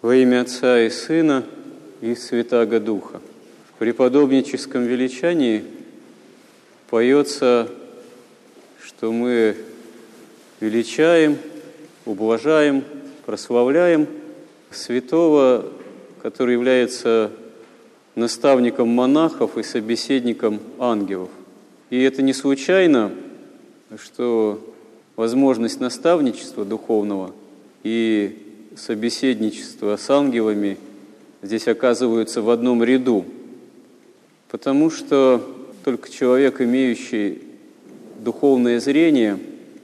Во имя Отца и Сына и Святаго Духа. В преподобническом величании поется, что мы величаем, ублажаем, прославляем святого, который является наставником монахов и собеседником ангелов. И это не случайно, что возможность наставничества духовного и собеседничества с ангелами здесь оказываются в одном ряду, потому что только человек, имеющий духовное зрение,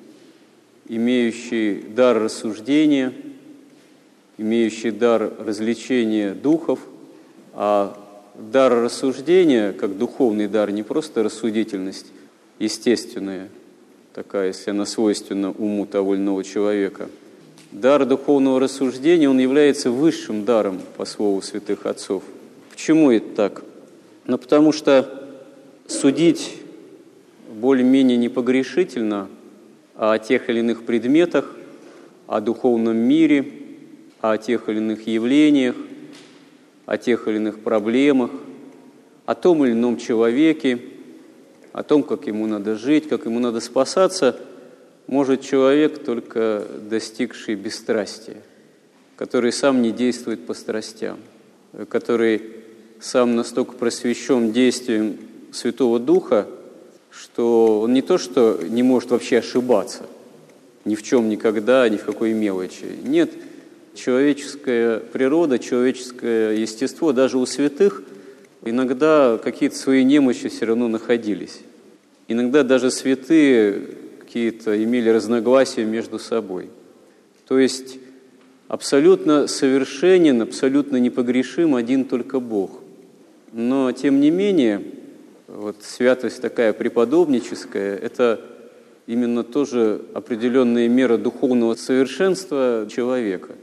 имеющий дар рассуждения, имеющий дар развлечения духов, а дар рассуждения, как духовный дар, не просто рассудительность естественная, такая, если она свойственна уму того или иного человека. Дар духовного рассуждения, он является высшим даром, по слову святых отцов. Почему это так? Ну, потому что судить более-менее непогрешительно о тех или иных предметах, о духовном мире, о тех или иных явлениях, о тех или иных проблемах, о том или ином человеке, о том, как ему надо жить, как ему надо спасаться, может человек, только достигший бесстрастия, который сам не действует по страстям, который сам настолько просвещен действием Святого Духа, что он не то, что не может вообще ошибаться ни в чем, никогда, ни в какой мелочи. Нет, человеческая природа, человеческое естество, даже у святых иногда какие-то свои немощи все равно находились. Иногда даже святые какие-то имели разногласия между собой. То есть абсолютно совершенен, абсолютно непогрешим один только Бог. Но, тем не менее, вот святость такая преподобническая, это именно тоже определенная мера духовного совершенства человека.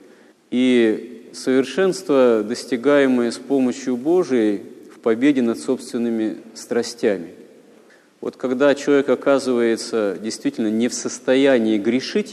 И совершенство, достигаемое с помощью Божией в победе над собственными страстями. Вот когда человек оказывается действительно не в состоянии грешить,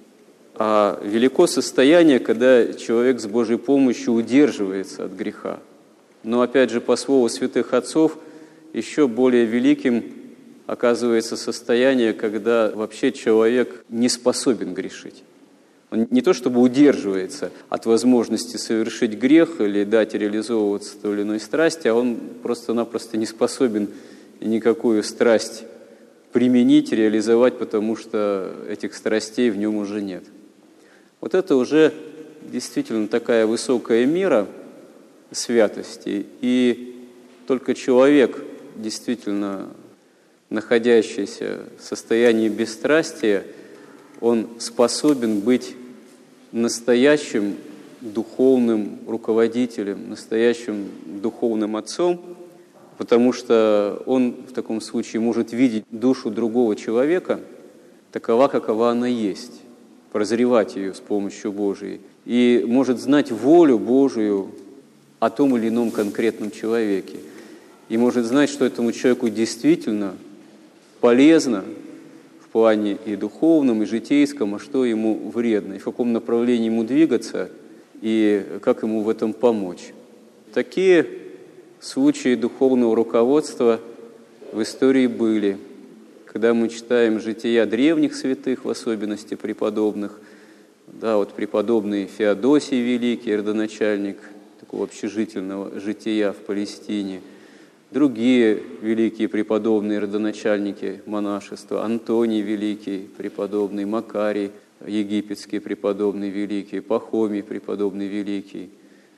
а велико состояние, когда человек с Божьей помощью удерживается от греха. Но опять же, по слову святых отцов, еще более великим оказывается состояние, когда вообще человек не способен грешить. Он не то чтобы удерживается от возможности совершить грех или дать реализовываться той или иной страсти, а он просто-напросто не способен никакую страсть применить, реализовать, потому что этих страстей в нем уже нет. Вот это уже действительно такая высокая мера святости. И только человек, действительно находящийся в состоянии бесстрастия, он способен быть настоящим духовным руководителем, настоящим духовным отцом, потому что он в таком случае может видеть душу другого человека такова, какова она есть, прозревать ее с помощью Божией, и может знать волю Божию о том или ином конкретном человеке, и может знать, что этому человеку действительно полезно в плане и духовном, и житейском, а что ему вредно, и в каком направлении ему двигаться, и как ему в этом помочь. Такие случаи духовного руководства в истории были. Когда мы читаем жития древних святых, в особенности преподобных, да, вот преподобный Феодосий Великий, родоначальник такого общежительного жития в Палестине, другие великие преподобные родоначальники монашества, Антоний Великий преподобный, Макарий египетский преподобный Великий, Пахомий преподобный Великий,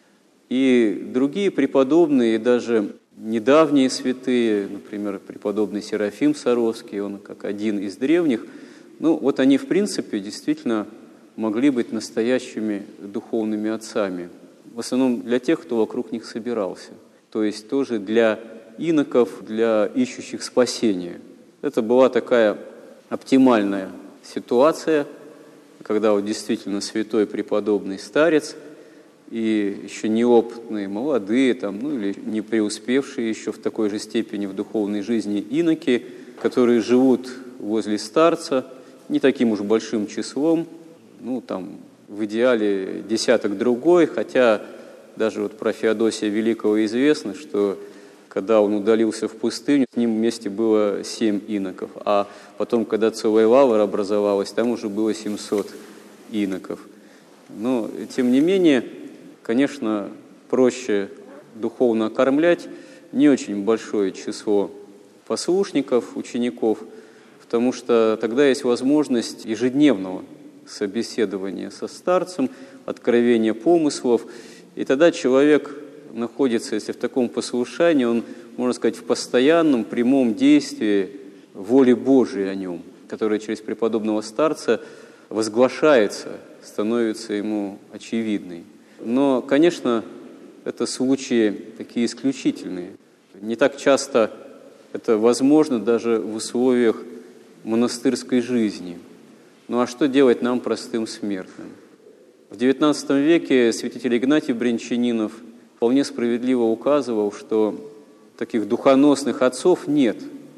и другие преподобные, и даже недавние святые, например, преподобный Серафим Саровский, он как один из древних, ну вот они в принципе действительно могли быть настоящими духовными отцами, в основном для тех, кто вокруг них собирался, то есть тоже для иноков, для ищущих спасения. Это была такая оптимальная ситуация, когда вот действительно святой преподобный старец и еще неопытные, молодые, или не преуспевшие еще в такой же степени в духовной жизни иноки, которые живут возле старца не таким уж большим числом, в идеале десяток другой, хотя даже вот про Феодосия Великого известно, что когда он удалился в пустыню, с ним вместе было 7 иноков, а потом, когда целая лавра образовалась, там уже было 700 иноков. Но, тем не менее, конечно, проще духовно окормлять не очень большое число послушников, учеников, потому что тогда есть возможность ежедневного собеседования со старцем, откровения помыслов, и тогда человек находится, если в таком послушании, он, можно сказать, в постоянном прямом действии воли Божией о нем, которая через преподобного старца возглашается, становится ему очевидной. Но, конечно, это случаи такие исключительные. Не так часто это возможно даже в условиях монастырской жизни. Ну а что делать нам, простым смертным? В XIX веке святитель Игнатий Брянчанинов вполне справедливо указывал, что таких духоносных отцов нет.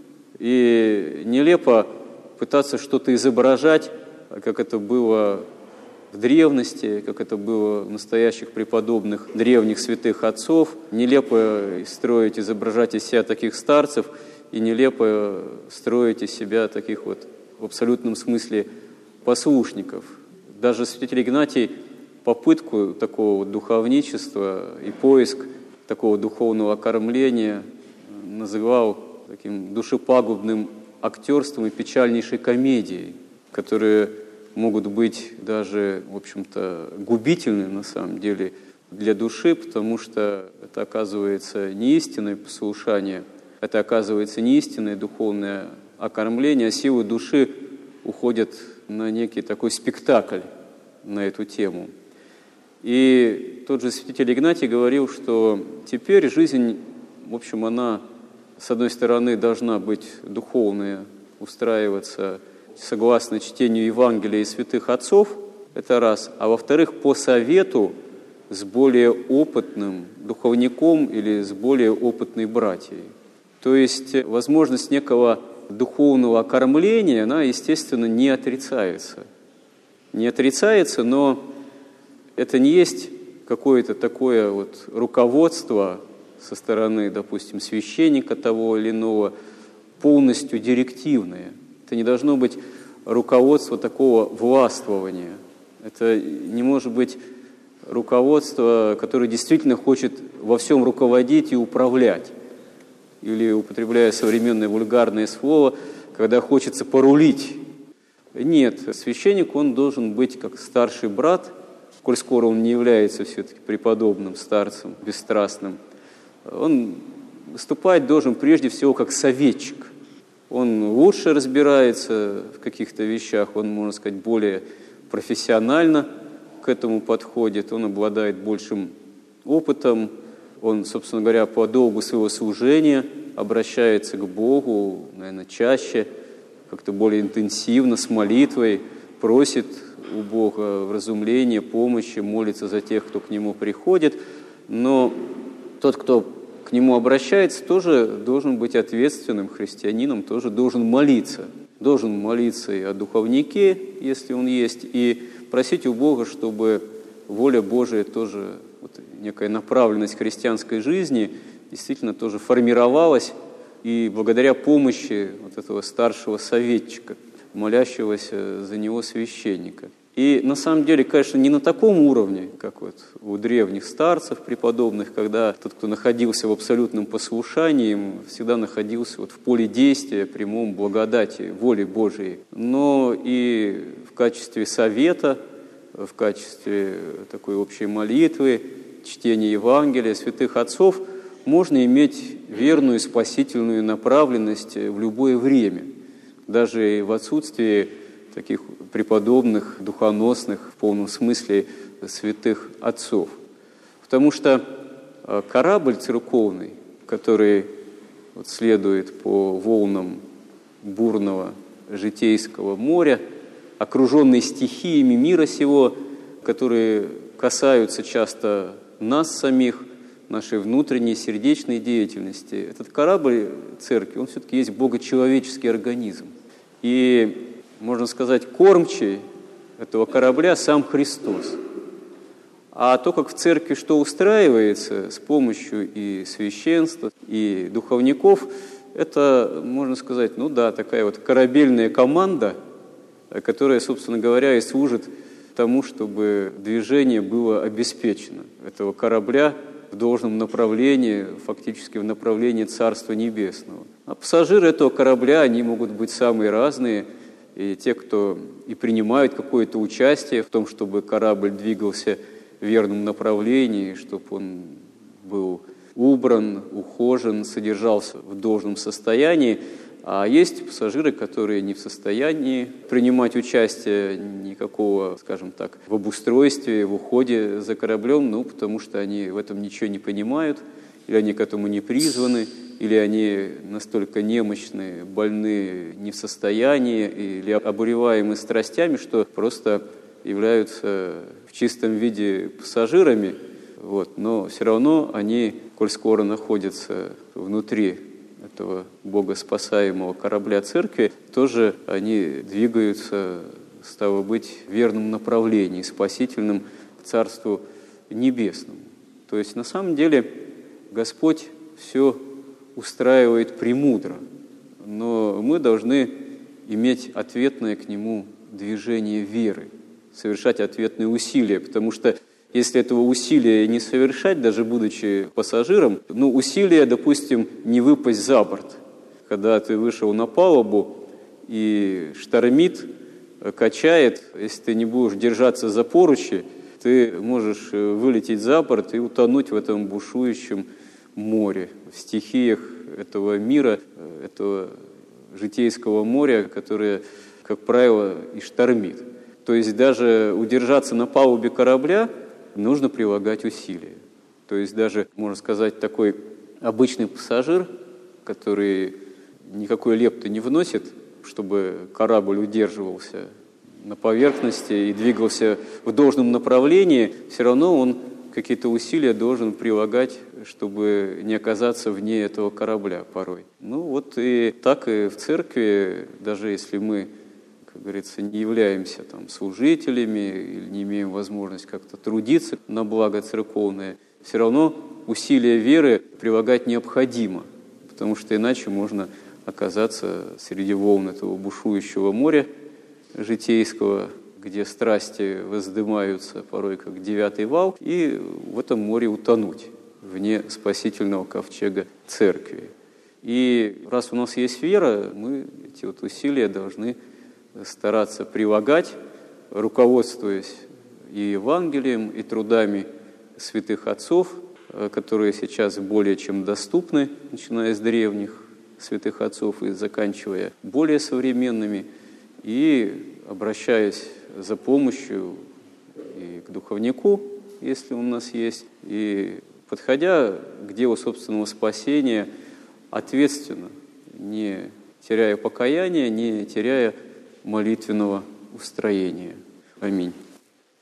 И нелепо пытаться что-то изображать, как это было в древности, как это было в настоящих преподобных древних святых отцов. Нелепо строить, изображать из себя таких старцев, и нелепо строить из себя таких вот в абсолютном смысле послушников. Даже святитель Игнатий попытку такого духовничества и поиск такого духовного окормления называл таким душепагубным актерством и печальнейшей комедией, которые могут быть даже, в общем-то, губительны на самом деле для души, потому что это оказывается не истинное послушание, это оказывается не истинное духовное окормление, а силы души уходят на некий такой спектакль на эту тему. И тот же святитель Игнатий говорил, что теперь жизнь, в общем, она, с одной стороны, должна быть духовная, устраиваться согласно чтению Евангелия и святых отцов, это раз, а во-вторых, по совету с более опытным духовником или с более опытной братьей. То есть возможность некого духовного окормления, она, естественно, не отрицается. Не отрицается, но это не есть какое-то такое вот руководство со стороны, допустим, священника того или иного, полностью директивное. Это не должно быть руководство такого властвования. Это не может быть руководство, которое действительно хочет во всем руководить и управлять. Или, употребляя современное вульгарное слово, когда хочется порулить. Нет, священник, он должен быть как старший брат, коль скоро он не является все-таки преподобным старцем, бесстрастным. Он выступать должен прежде всего как советчик. Он лучше разбирается в каких-то вещах, он, можно сказать, более профессионально к этому подходит, он обладает большим опытом, он, собственно говоря, по долгу своего служения обращается к Богу, наверное, чаще, как-то более интенсивно, с молитвой, просит у Бога вразумления, помощи, молится за тех, кто к Нему приходит. Но тот, кто к Нему обращается, тоже должен быть ответственным христианином, тоже должен молиться. Должен молиться и о духовнике, если он есть, и просить у Бога, чтобы воля Божия тоже, вот, некая направленность христианской жизни действительно тоже формировалась, и благодаря помощи вот этого старшего советчика, молящегося за него священника. И на самом деле, конечно, не на таком уровне, как вот у древних старцев преподобных, когда тот, кто находился в абсолютном послушании, всегда находился вот в поле действия, прямом благодати, воли Божией, но и в качестве совета, в качестве такой общей молитвы, чтения Евангелия, святых отцов, можно иметь верную спасительную направленность в любое время, даже и в отсутствии таких преподобных, духоносных, в полном смысле, святых отцов. Потому что корабль церковный, который вот следует по волнам бурного житейского моря, окруженный стихиями мира сего, которые касаются часто нас самих, нашей внутренней сердечной деятельности. Этот корабль церкви, он все-таки есть богочеловеческий организм. И, можно сказать, кормчий этого корабля сам Христос. А то, как в церкви что устраивается с помощью и священства, и духовников, это, можно сказать, такая вот корабельная команда, которая, собственно говоря, и служит тому, чтобы движение было обеспечено, этого корабля в должном направлении, фактически в направлении Царства Небесного. А пассажиры этого корабля, они могут быть самые разные, и те, кто и принимают какое-то участие в том, чтобы корабль двигался в верном направлении, чтобы он был убран, ухожен, содержался в должном состоянии. А есть пассажиры, которые не в состоянии принимать участие никакого, скажем так, в обустройстве, в уходе за кораблем, потому что они в этом ничего не понимают, или они к этому не призваны, или они настолько немощны, больны, не в состоянии, или обуреваемы страстями, что просто являются в чистом виде пассажирами, но все равно они, коль скоро находятся внутри этого богоспасаемого корабля церкви, тоже они двигаются, стало быть, в верном направлении, спасительном к Царству Небесному. То есть, на самом деле, Господь все устраивает премудро, но мы должны иметь ответное к Нему движение веры, совершать ответные усилия, потому что если этого усилия не совершать, даже будучи пассажиром, усилие, допустим, не выпасть за борт. Когда ты вышел на палубу и штормит, качает, если ты не будешь держаться за поручи, ты можешь вылететь за борт и утонуть в этом бушующем море, в стихиях этого мира, этого житейского моря, которое, как правило, и штормит. То есть даже удержаться на палубе корабля нужно прилагать усилия. То есть даже, можно сказать, такой обычный пассажир, который никакой лепты не вносит, чтобы корабль удерживался на поверхности и двигался в должном направлении, все равно он какие-то усилия должен прилагать, чтобы не оказаться вне этого корабля порой. И так и в церкви, даже если мы, как говорится, не являемся служителями или не имеем возможность как-то трудиться на благо церковное, все равно усилия веры прилагать необходимо, потому что иначе можно оказаться среди волн этого бушующего моря житейского, где страсти воздымаются порой как 9-й вал, и в этом море утонуть вне спасительного ковчега церкви. И раз у нас есть вера, мы эти усилия должны стараться прилагать, руководствуясь и Евангелием, и трудами святых отцов, которые сейчас более чем доступны, начиная с древних святых отцов и заканчивая более современными, и обращаясь за помощью и к духовнику, если он у нас есть, и подходя к делу собственного спасения ответственно, не теряя покаяния, не теряя молитвенного устроения. Аминь.